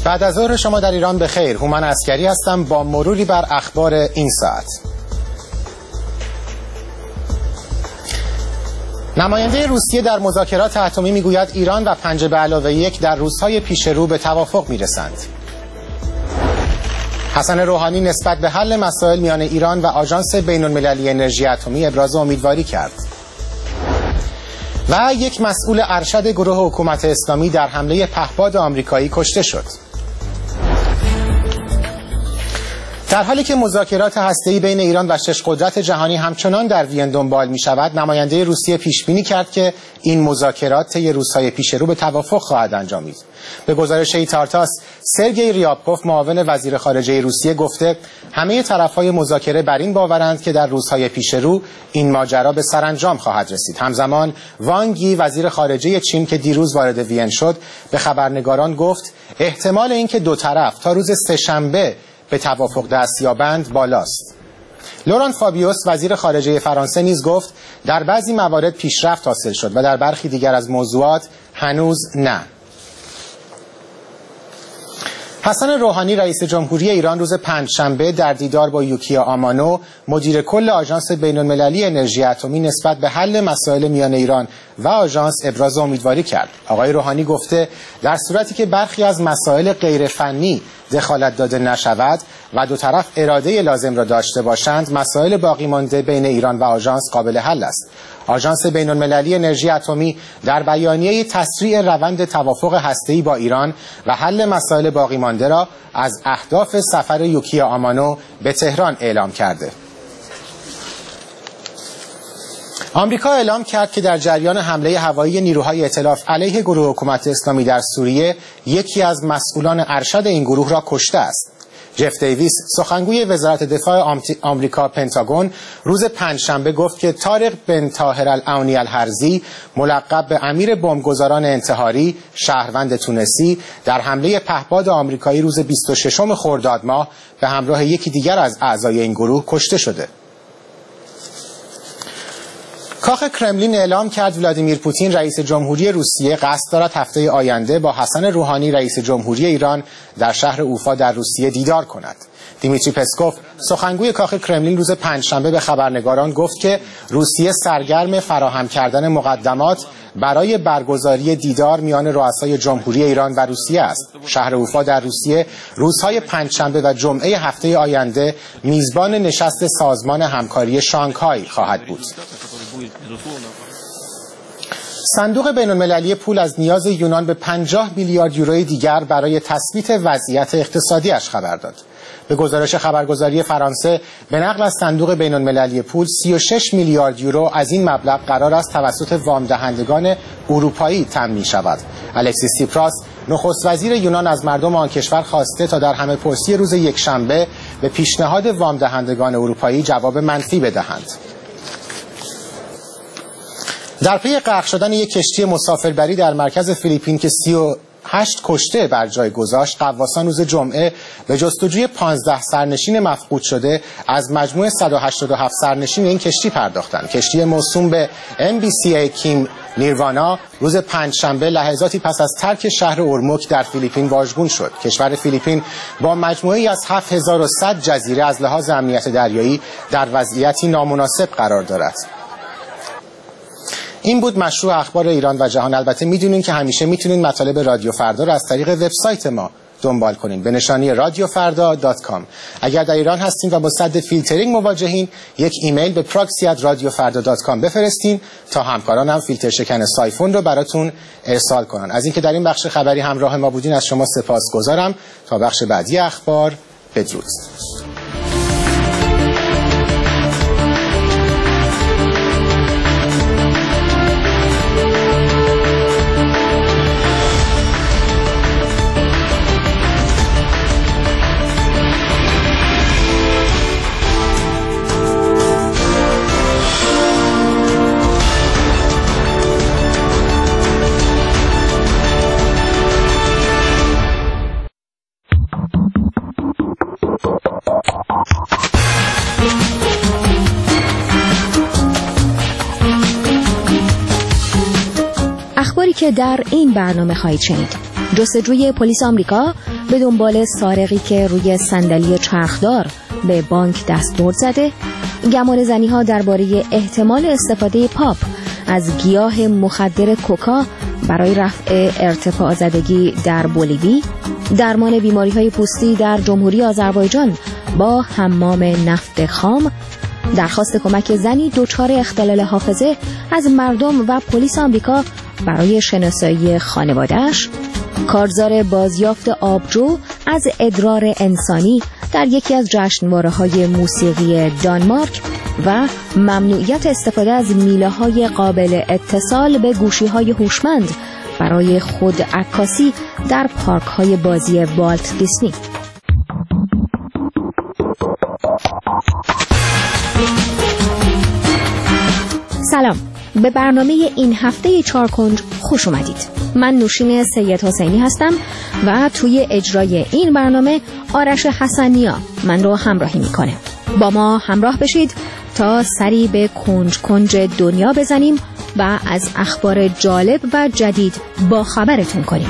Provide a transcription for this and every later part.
بعد از ظهر شما در ایران بخیر. هومن عسکری هستم با مروری بر اخبار این ساعت. نماینده روسیه در مذاکرات اتمی میگوید ایران و 5+1 در روزهای پیش رو به توافق میرسند. حسن روحانی نسبت به حل مسائل میان ایران و آژانس بین‌المللی انرژی اتمی ابراز امیدواری کرد. و یک مسئول ارشد گروه حکومت اسلامی در حمله پهپاد آمریکایی کشته شد. در حالی که مذاکرات هسته‌ای بین ایران و 6 قدرت جهانی همچنان در وین دنبال می شود، نماینده روسیه پیش بینی کرد که این مذاکرات طی روزهای پیش رو به توافق خواهد انجامید. به گزارش ایتارتاس، سرگئی ریابکوف معاون وزیر خارجه روسیه گفته همه طرف‌های مذاکره بر این باورند که در روزهای پیش رو این ماجرا به سرانجام خواهد رسید. همزمان وانگ یی وزیر خارجه چین که دیروز وارد وین شد به خبرنگاران گفت احتمال اینکه دو طرف تا روز سه‌شنبه به توافق دست یابند بالاست. لوران فابیوس وزیر خارجه فرانسه نیز گفت در بعضی موارد پیشرفت حاصل شد و در برخی دیگر از موضوعات هنوز نه. حسن روحانی رئیس جمهوری ایران روز پنجشنبه در دیدار با یوکیا آمانو مدیر کل آژانس بین‌المللی انرژی اتمی نسبت به حل مسائل میان ایران و آژانس ابراز امیدواری کرد. آقای روحانی گفته در صورتی که برخی از مسائل غیر فنی دخالت داده نشود و دو طرف اراده لازم را داشته باشند، مسائل باقی مانده بین ایران و آژانس قابل حل است. آژانس بین‌المللی انرژی اتمی در بیانیه تسریع روند توافق هسته‌ای با ایران و حل مسائل باقی مانده را از اهداف سفر یوکیا آمانو به تهران اعلام کرده. آمریکا اعلام کرد که در جریان حمله هوایی نیروهای ائتلاف علیه گروه حکومت اسلامی در سوریه یکی از مسئولان ارشد این گروه را کشته است. جف دیویس سخنگوی وزارت دفاع آمریکا پنتاگون روز پنجشنبه گفت که طارق بن طاهر العونی الحرزی ملقب به امیر بمبگذاران انتحاری شهروند تونسی در حمله پهپاد آمریکایی روز 26 خرداد ماه به همراه یکی دیگر از اعضای این گروه کشته شده. کاخ کرملین اعلام کرد ولادیمیر پوتین رئیس جمهوری روسیه قصد دارد هفته آینده با حسن روحانی رئیس جمهوری ایران در شهر اوفا در روسیه دیدار کند. دیمیتری پسکوف سخنگوی کاخ کرملین روز پنجشنبه به خبرنگاران گفت که روسیه سرگرم فراهم کردن مقدمات برای برگزاری دیدار میان رؤسای جمهوری ایران و روسیه است. شهر اوفا در روسیه روزهای پنجشنبه و جمعه هفته آینده میزبان نشست سازمان همکاری شانگهای خواهد بود. صندوق بین‌المللی پول از نیاز یونان به 50 میلیارد یورو دیگر برای تثبیت وضعیت اقتصادیش خبر داد. به گزارش خبرگزاری فرانسه به نقل از صندوق بین‌المللی پول 36 میلیارد یورو از این مبلغ قرار است توسط وام دهندگان اروپایی تامین شود. الکسیس سیپراس نخست وزیر یونان از مردم آن کشور خواسته تا در همه‌پرسی روز یکشنبه به پیشنهاد وام دهندگان اروپایی جواب منفی بدهند. در پی غرق شدن یک کشتی مسافربری در مرکز فیلیپین که 38 کشته بر جای گذاشت، غواصان روز جمعه به جستجوی 15 سرنشین مفقود شده از مجموع 187 سرنشین این کشتی پرداختند. کشتی موسوم به MBCA کیم نیروانا روز پنجشنبه لحظاتی پس از ترک شهر اورموک در فیلیپین واژگون شد. کشور فیلیپین با مجموعه‌ای از 7100 جزیره از لحاظ امنیت دریایی در وضعیتی نامناسب قرار دارد. این بود مشروع اخبار ایران و جهان. البته میدونین که همیشه میتونین مطالب رادیو فردا رو از طریق وبسایت ما دنبال کنین به نشانی radiofarda.com. اگر در ایران هستین و با سد فیلترینگ مواجهین، یک ایمیل به proxy@radiofarda.com بفرستین تا همکارانم فیلتر شکن سایفون رو براتون ارسال کنن. از اینکه در این بخش خبری همراه ما بودین از شما سپاسگزارم. تا بخش بعدی اخبار، بدرود. اخباری که در این برنامه خواهید شنید: جستجوی پلیس آمریکا به دنبال سارقی که روی صندلی چرخدار به بانک دستبرد زده، گمان زنی‌ها درباره احتمال استفاده پاپ از گیاه مخدر کوکا برای رفع ارتفاع زدگی در بولیوی، درمان بیماری‌های پوستی در جمهوری آذربایجان با حمام نفت خام، درخواست کمک زنی دچار اختلال حافظه از مردم و پلیس آمریکا برای شناسایی خانواده‌اش، کارزار بازیافت آبجو از ادرار انسانی در یکی از جشنواره‌های موسیقی دانمارک و ممنوعیت استفاده از میله‌های قابل اتصال به گوشی‌های هوشمند برای خود عکاسی در پارک‌های بازی والت دیسنی. سلام، به برنامه این هفته چارکنج خوش اومدید. من نوشین سید حسینی هستم و توی اجرای این برنامه آرش حسنیا من رو همراهی میکنه. با ما همراه بشید تا سری به کنج کنج دنیا بزنیم و از اخبار جالب و جدید با خبرتون کنیم.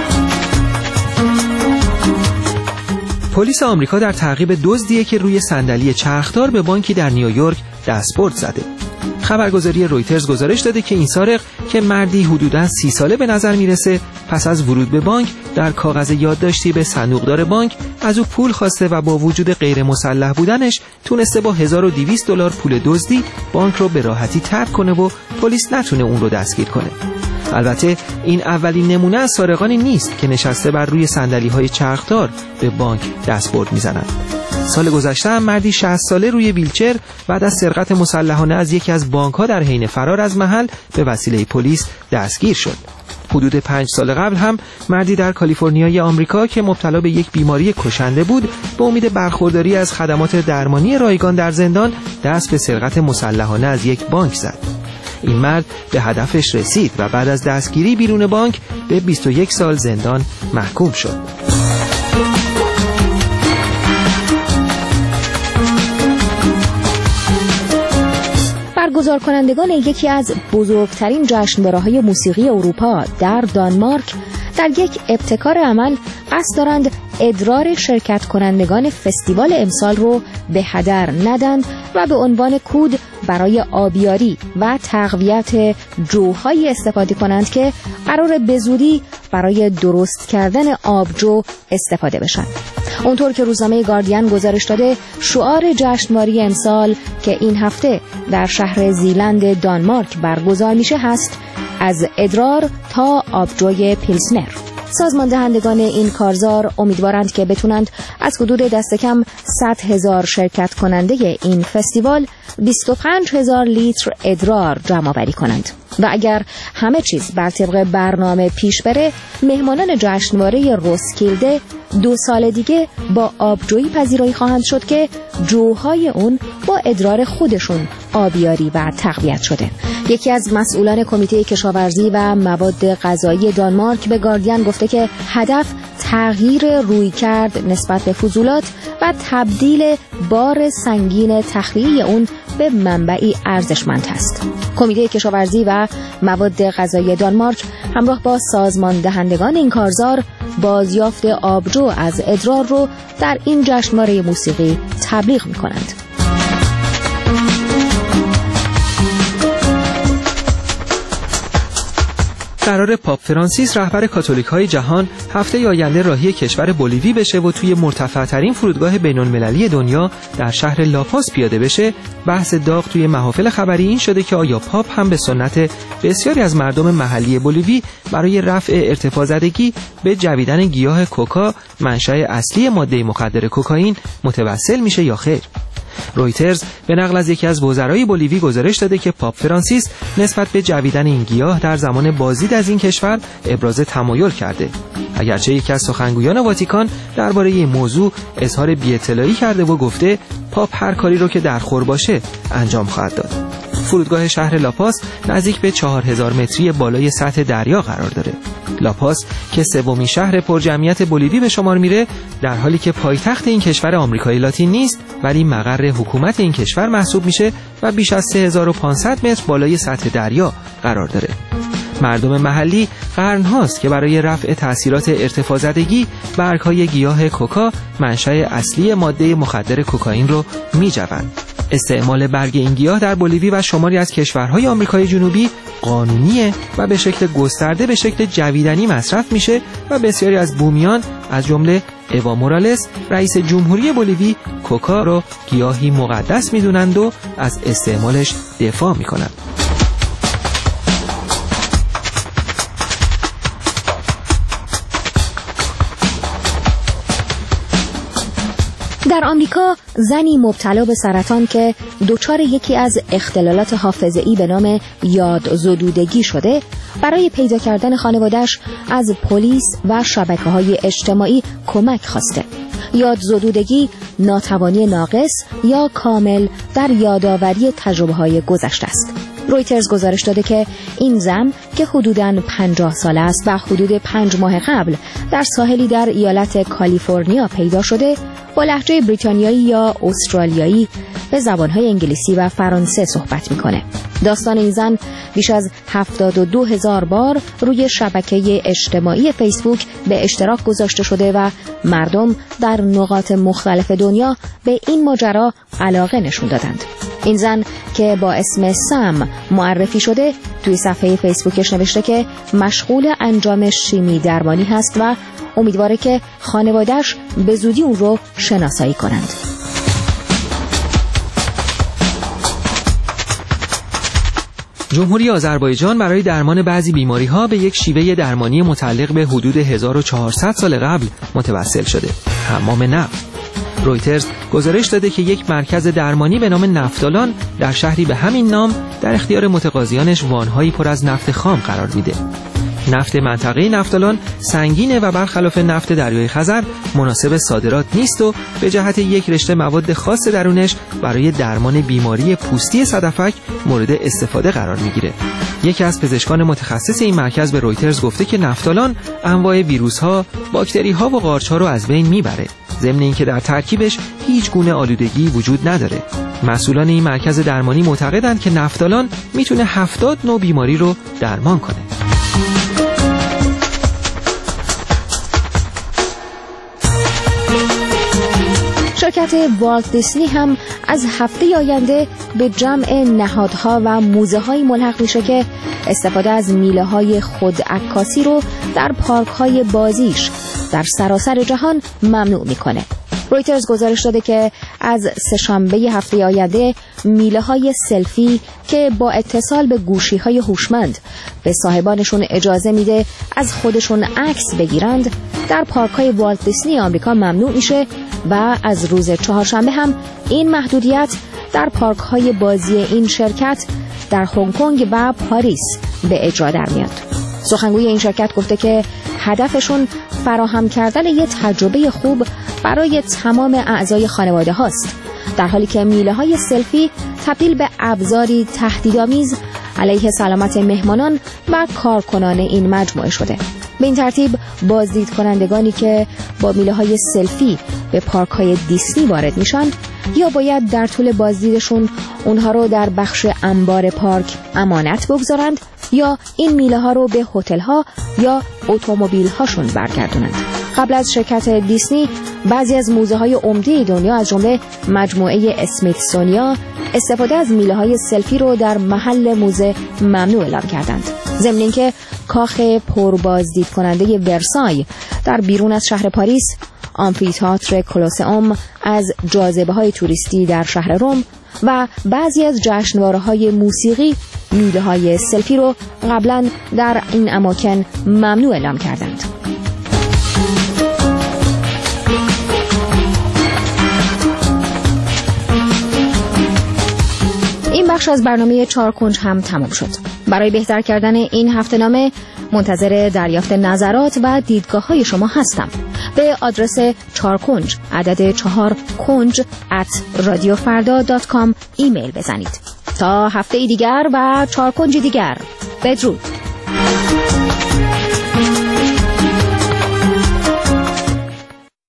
پلیس آمریکا در تعقیب دزدی که روی صندلی چرخدار به بانکی در نیویورک دستبرد زده. خبرگزاری رویترز گزارش داده که این سارق که مردی حدوداً 30 ساله به نظر میرسه، پس از ورود به بانک در کاغذ یادداشتی به صندوقدار بانک از او پول خواسته و با وجود غیر مسلح بودنش تونسته با $1200 پول دزدی بانک رو به راحتی ترک کنه و پلیس نتونه اون رو دستگیر کنه. البته این اولین نمونه از سارقانی نیست که نشسته بر روی صندلی‌های چرخدار به بانک دستبرد میزنند. سال گذشته هم مردی 60 ساله روی ویلچر بعد از سرقت مسلحانه از یکی از بانک‌ها در حین فرار از محل به وسیله پلیس دستگیر شد. حدود 5 سال قبل هم مردی در کالیفرنیای آمریکا که مبتلا به یک بیماری کشنده بود، به امید برخورداری از خدمات درمانی رایگان در زندان دست به سرقت مسلحانه از یک بانک زد. این مرد به هدفش رسید و بعد از دستگیری بیرون بانک به 21 سال زندان محکوم شد. برگزار کنندگان یکی از بزرگترین جشنواره‌های موسیقی اروپا در دانمارک در یک ابتکار عمل قصد دارند ادرار شرکت کنندگان فستیوال امسال رو به هدر ندن و به عنوان کود برای آبیاری و تقویت جوهای استفاده کنند که قرار به زودی برای درست کردن آبجو استفاده بشن. اونطور که روزنامه گاردین گزارش داده، شعار جشنواره امسال که این هفته در شهر زیلند دانمارک برگزار میشه هست از ادرار تا آبجوی پیلسنر. سازمان دهندگان این کارزار امیدوارند که بتونند از حدود دست کم 100,000 شرکت کننده این فستیوال 25,000 لیتر ادرار جمع آوری کنند و اگر همه چیز بر طبق برنامه پیش بره، مهمانان جشنواره روسکیلده 2 سال دیگه با آبجویی پذیرایی خواهند شد که جوهای اون با ادرار خودشون آبیاری و تقویت شده. یکی از مسئولان کمیته کشاورزی و مواد غذایی دانمارک به گاردین گفته که هدف تغییر رویکرد نسبت به فضولات و تبدیل بار سنگین تخلیه اون به منبعی ارزشمند است. کمیته کشاورزی و مواد غذایی دانمارک همراه با سازمان دهندگان این کارزار بازیافت آبجو از ادرار رو در این جشنواره موسیقی تبلیغ می‌کنند. قرار پاپ فرانسیس رهبر کاتولیک‌های جهان هفته آینده راهی کشور بولیوی بشه و توی مرتفع‌ترین فرودگاه بین‌المللی دنیا در شهر لاپاس پیاده بشه. بحث داغ توی محافل خبری این شده که آیا پاپ هم به سنت بسیاری از مردم محلی بولیوی برای رفع ارتفاع زدگی به جویدن گیاه کوکا، منشأ اصلی ماده مخدر کوکائین، متوسل میشه یا خیر؟ رویترز به نقل از یکی از وزرای بولیوی گزارش داده که پاپ فرانسیس نسبت به جویدن این گیاه در زمان بازدید از این کشور ابراز تمایل کرده. اگرچه یکی از سخنگویان واتیکان درباره این موضوع اظهار بی‌اطلاعی کرده و گفته پاپ هر کاری رو که در خور باشه انجام خواهد داد. فرودگاه شهر لاپاس نزدیک به 4000 متری بالای سطح دریا قرار داره. لاپاس که سومین شهر پرجمعیت بولیوی به شمار میره، در حالی که پایتخت این کشور آمریکای لاتین نیست ولی مقر حکومت این کشور محسوب میشه و بیش از 3500 متر بالای سطح دریا قرار داره. مردم محلی قرن‌هاست که برای رفع تأثیرات ارتفاع‌زدگی برگ‌های گیاه کوکا منشأ اصلی ماده مخدر کوکائین رو می‌جوند. استعمال برگ این گیاه در بولیوی و شماری از کشورهای آمریکای جنوبی قانونیه و به شکل گسترده به شکل جویدنی مصرف میشه و بسیاری از بومیان از جمله اوا مورالس رئیس جمهوری بولیوی کوکا رو گیاهی مقدس میدونند و از استعمالش دفاع میکنند. در آمریکا زنی مبتلا به سرطان که دچار یکی از اختلالات حافظه‌ای به نام یادزدودگی شده برای پیدا کردن خانواده‌اش از پلیس و شبکه‌های اجتماعی کمک خواسته. یادزدودگی ناتوانی ناقص یا کامل در یادآوری تجربه‌های گذشته است. رویترز گزارش داده که این زن که حدوداً 50 ساله است و حدود 5 ماه قبل در ساحلی در ایالت کالیفرنیا پیدا شده، با لهجه بریتانیایی یا استرالیایی به زبانهای انگلیسی و فرانسه صحبت میکنه. داستان این زن بیش از 72,000 بار روی شبکه اجتماعی فیسبوک به اشتراک گذاشته شده و مردم در نقاط مختلف دنیا به این ماجرا علاقه نشون دادند. این زن که با اسم سام معرفی شده توی صفحه فیسبوکش نوشته که مشغول انجام شیمی درمانی هست و امیدواره که خانواده‌اش به زودی اون رو شناسایی کنند. جمهوری آذربایجان برای درمان بعضی بیماری‌ها به یک شیوه درمانی متعلق به حدود 1400 سال قبل متوسل شده: حمام نفت. رویترز گزارش داده که یک مرکز درمانی به نام نفتالان در شهری به همین نام در اختیار متقاضیانش وان‌هایی پر از نفت خام قرار میده. نفت منطقه نفتالان سنگینه و برخلاف نفت دریای خزر مناسب صادرات نیست و به جهت یک رشته مواد خاص درونش برای درمان بیماری پوستی صدفک مورد استفاده قرار میگیره. یکی از پزشکان متخصص این مرکز به رویترز گفته که نفتالان انواع ویروس‌ها، باکتری‌ها و قارچ‌ها رو از بین میبره، ضمن اینکه در ترکیبش هیچ گونه آلودگی وجود نداره. مسئولان این مرکز درمانی معتقدند که نفتالان میتونه 70 نوع بیماری رو درمان کنه. شرکت والت دیسنی هم از هفته آینده به جمع نهادها و موزه‌های ملحق میشه که استفاده از میله‌های خودعکاسی رو در پارک‌های بازیش در سراسر جهان ممنوع میکنه. رویترز گزارش داده که از سه‌شنبه هفته آینده میله‌های سلفی که با اتصال به گوشی‌های هوشمند به صاحبانشون اجازه میده از خودشون عکس بگیرند در پارک‌های والت دیسنی آمریکا ممنوع میشه و از روز چهارشنبه هم این محدودیت در پارک‌های بازی این شرکت در هنگ کنگ و پاریس به اجرا در میاد. سخنگوی این شرکت گفته که هدفشون فراهم کردن یه تجربه خوب برای تمام اعضای خانواده هاست، در حالی که میله های سلفی تبدیل به ابزاری تهدیدآمیز علیه سلامت مهمانان و کارکنان این مجموعه شده. به این ترتیب بازدید کنندگانی که با میله های سلفی به پارک های دیسنی وارد میشن یا باید در طول بازدیدشون اونها رو در بخش انبار پارک امانت بگذارند یا این میله ها رو به هتل ها یا اتومبیل هاشون برگردونند. قبل از شرکت دیسنی بعضی از موزه های عمده دنیا از جمله مجموعه اسمیتسونیا استفاده از میله های سلفی رو در محل موزه ممنوع اعلام کردند. ضمن اینکه کاخ پربازدید کننده ورسای در بیرون از شهر پاریس، آمفی‌تئاتر کلوسئوم از جاذبه‌های توریستی در شهر روم و بعضی از جشنواره‌های موسیقی میله‌های سلفی رو قبلا در این اماکن ممنوع اعلام کردند. این بخش از برنامه 4 کنج هم تمام شد. برای بهتر کردن این هفته‌نامه منتظر دریافت نظرات و دیدگاه‌های شما هستم. به آدرس 4 کنج عدد 4 کنج @radiofarda.com ایمیل بزنید. تا هفته دیگر و 4 کنج دیگر، بدرود.